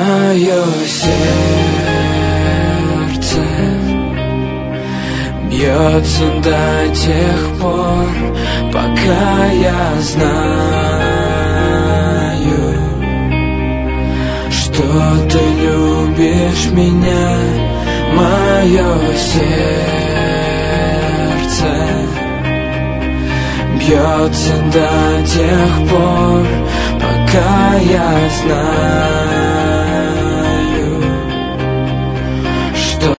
Мое сердце бьется до тех пор, пока я знаю, что ты любишь меня. Мое сердце бьется до тех пор, пока я знаю,